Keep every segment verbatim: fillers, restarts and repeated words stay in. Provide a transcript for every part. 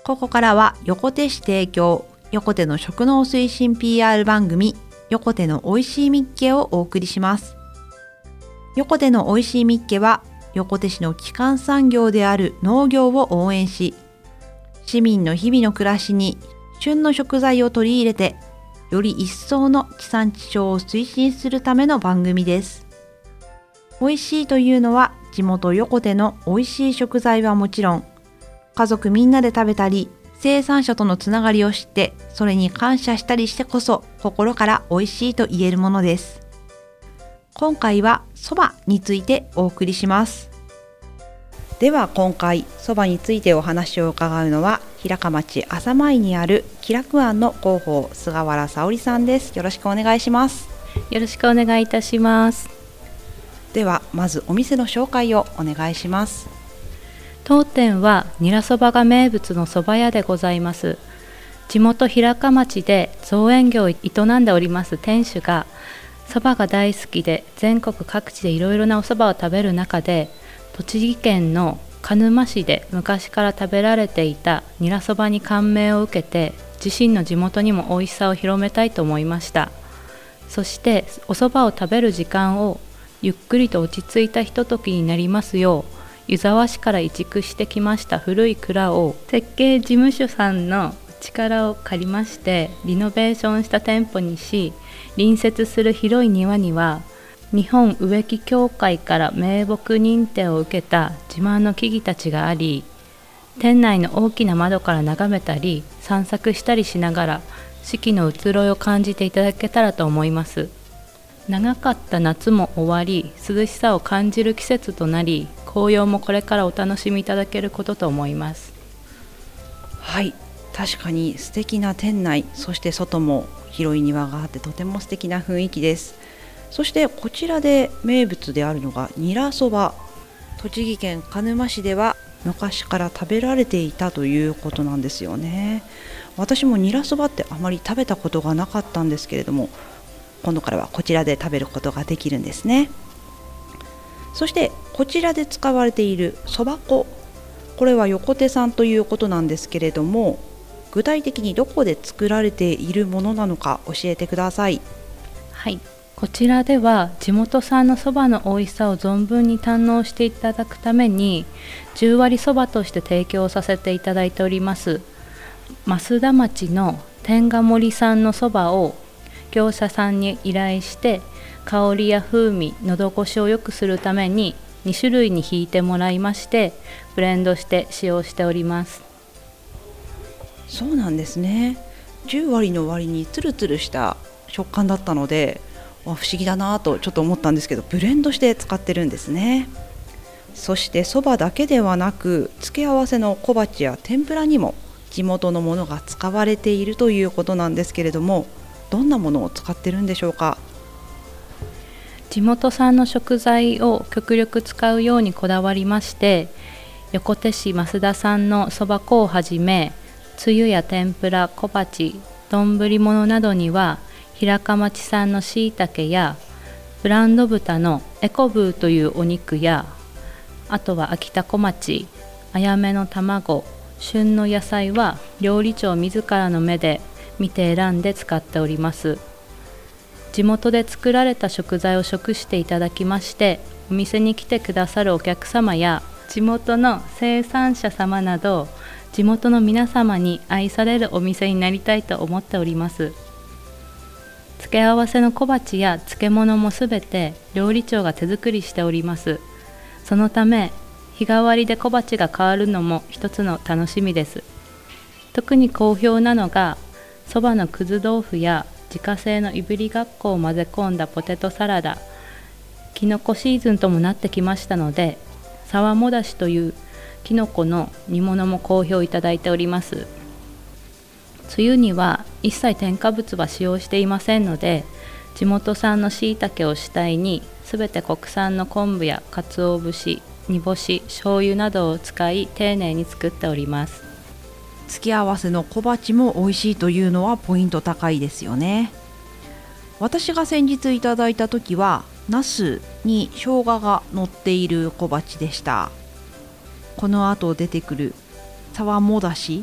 ここからは横手市提供、横手の食農推進 ピーアール 番組、横手のおいしいみっけをお送りします。横手のおいしいみっけは、横手市の基幹産業である農業を応援し、市民の日々の暮らしに旬の食材を取り入れて、より一層の地産地消を推進するための番組です。おいしいというのは、地元横手のおいしい食材はもちろん、家族みんなで食べたり、生産者とのつながりを知って、それに感謝したりしてこそ、心からおいしいと言えるものです。今回はそばについてお送りします。では今回、そばについてお話を伺うのは、平鹿町朝前にある喜楽庵の広報、菅原沙織さんです。よろしくお願いします。 よろしくお願いいたします。 ではまずお店の紹介をお願いします。 当店はニラそばが名物のそば屋でございます。地元平鹿町で造園業を営んでおります店主が、そばが大好きで全国各地でいろいろなおそばを食べる中で、栃木県の鹿沼市で昔から食べられていたニラそばに感銘を受けて、自身の地元にも美味しさを広めたいと思いました。そしておそばを食べる時間をゆっくりと落ち着いたひとときになりますよう、湯沢市から移築してきました古い蔵を設計事務所さんの力を借りましてリノベーションした店舗にし、隣接する広い庭には日本植木協会から名木認定を受けた自慢の木々たちがあり、店内の大きな窓から眺めたり散策したりしながら四季の移ろいを感じていただけたらと思います。長かった夏も終わり、涼しさを感じる季節となり、紅葉もこれからお楽しみいただけることと思います。 はい、確かに素敵な店内、そして外も広い庭があってとても素敵な雰囲気です。そしてこちらで名物であるのがニラそば。栃木県鹿沼市では昔から食べられていたということなんですよね。私もニラそばってあまり食べたことがなかったんですけれども、今度からはこちらで食べることができるんですね。そしてこちらで使われているそば粉、これは横手産ということなんですけれども、具体的にどこで作られているものなのか教えてください。 はい、こちらでは地元産のそばの美味しさを存分に堪能していただくためにじゅう割そばとして提供させていただいております。増田町の天下森産のそばを業者さんに依頼して、香りや風味、喉越しを良くするためにに種類にひいてもらいまして、ブレンドして使用しております。 そうなんですね。じゅう割の割にツルツルした食感だったので、不思議だなとちょっと思ったんですけど、ブレンドして使ってるんですね。そしてそばだけではなく、付け合わせの小鉢や天ぷらにも地元のものが使われているということなんですけれども、どんなものを使ってるんでしょうか。 地元産の食材を極力使うようにこだわりまして、横手市増田産のそば粉をはじめ、つゆや天ぷら、小鉢、丼物などには平鹿町産のしいたけやブランド豚のエコブーというお肉や、あとは秋田小町、あやめの卵、旬の野菜は料理長自らの目で見て選んで使っております。地元で作られた食材を食していただきまして、お店に来てくださるお客様や地元の生産者様など、地元の皆様に愛されるお店になりたいと思っております。付け合わせの小鉢や漬物もすべて料理長が手作りしております。そのため日替わりで小鉢が変わるのも一つの楽しみです。特に好評なのが、そばのくず豆腐や自家製のいぶりがっこを混ぜ込んだポテトサラダ、きのこシーズンともなってきましたので、さわもだしというきのこの煮物も好評いただいております。つゆには一切添加物は使用していませんので、地元産のしいたけを主体にすべて国産の昆布や鰹節、煮干し、醤油などを使い丁寧に作っております。 付け合わせの小鉢も美味しいというのはポイント高いですよね。私が先日いただいた時は、ナスに生姜が乗っている小鉢でした。この後出てくるさわもだし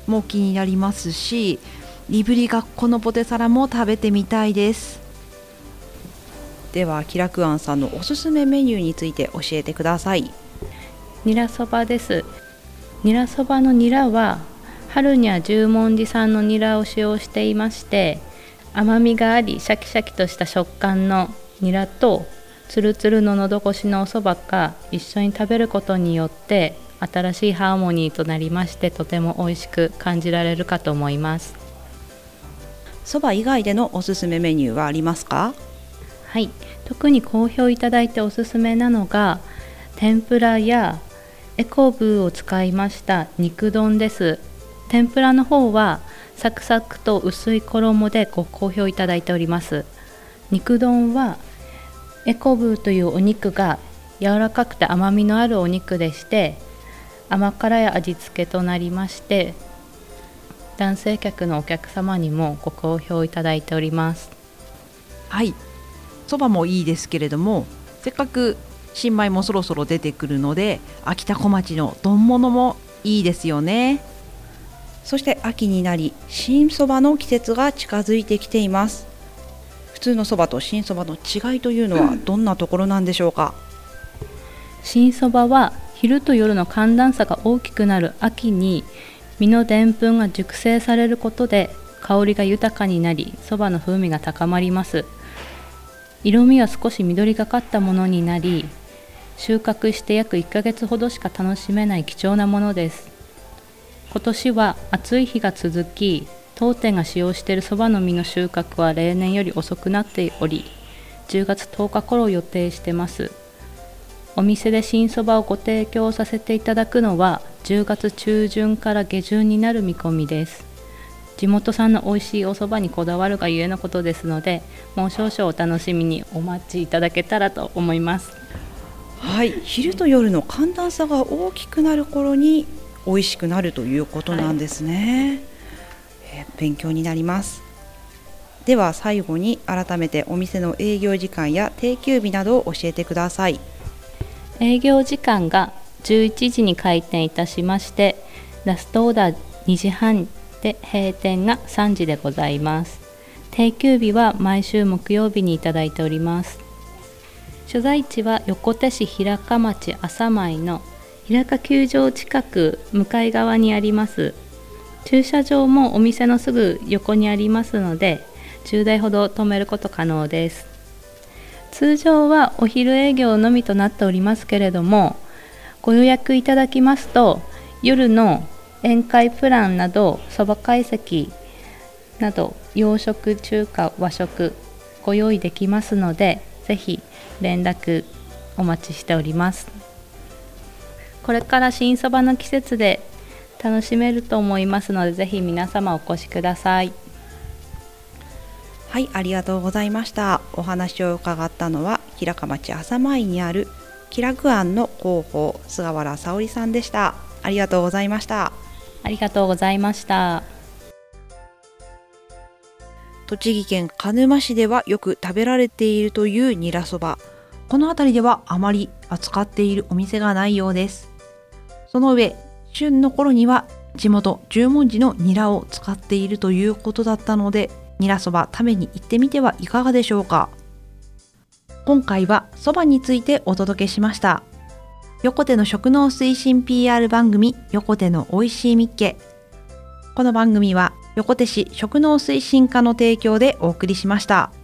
も気になりますし、いぶりがっこのポテサラも食べてみたいです。では喜楽庵さんのおすすめメニューについて教えてください。 ニラそばです。ニラそばのニラは春には十文字産のニラを使用していまして、甘みがありシャキシャキとした食感のニラとつるつるののど越しのおそばが一緒に食べることによって新しいハーモニーとなりまして、とても美味しく感じられるかと思います。 そば以外でのおすすめメニューはありますか？ はい、特に好評いただいておすすめなのが天ぷらやエコブを使いました肉丼です。天ぷらの方はサクサクと薄い衣でご好評いただいております。肉丼はエコブというお肉が柔らかくて甘みのあるお肉でして、甘辛い味付けとなりまして、男性客のお客様にもご好評いただいております。 はい、そばもいいですけれども、せっかく新米もそろそろ出てくるので、秋田小町の丼物もいいですよね。そして秋になり新そばの季節が近づいてきています。普通のそばと新そばの違いというのはどんなところなんでしょうか？ 新そばは昼と夜の寒暖差が大きくなる秋に実のでんぷんが熟成されることで香りが豊かになり、そばの風味が高まります。色味は少し緑がかったものになり、収穫して約いっかげつほどしか楽しめない貴重なものです。今年は暑い日が続き、当店が使用しているそばの実の収穫は例年より遅くなっており、じゅうがつとおか頃を予定してます。お店で新そばをご提供させていただくのはじゅうがつ中旬から下旬になる見込みです。地元産の美味しいおそばにこだわるがゆえのことですので、もう少々お楽しみにお待ちいただけたらと思います。 はい、昼と夜の寒暖差が大きくなる頃に美味しくなるということなんですね。はい、えー、勉強になります。では最後に改めてお店の営業時間や定休日などを教えてください。 営業時間がじゅういちじに開店いたしまして、ラストオーダーにじはんで閉店がさんじでございます。定休日は毎週木曜日にいただいております。所在地は横手市平鹿町朝米の平鹿球場近く向かい側にあります。駐車場もお店のすぐ横にありますので、じゅうだいほど止めること可能です。通常はお昼営業のみとなっておりますけれども、ご予約いただきますと夜の宴会プランなどそば会席など洋食中華和食ご用意できますので、ぜひ連絡お待ちしております。これから新そばの季節で楽しめると思いますので、ぜひ皆様お越しください。 はい、ありがとうございました。お話を伺ったのは平鹿町朝米にある喜楽庵の広報菅原沙織さんでした。ありがとうございました。 ありがとうございました。 栃木県鹿沼市ではよく食べられているというニラそば。この辺りではあまり扱っているお店がないようです。その上、旬の頃には地元十文字のニラを使っているということだったので、ニラそば食べに行ってみてはいかがでしょうか。今回はそばについてお届けしました。横手の食農推進 ピーアール 番組、横手のおいしいみっけ。この番組は横手市食農推進課の提供でお送りしました。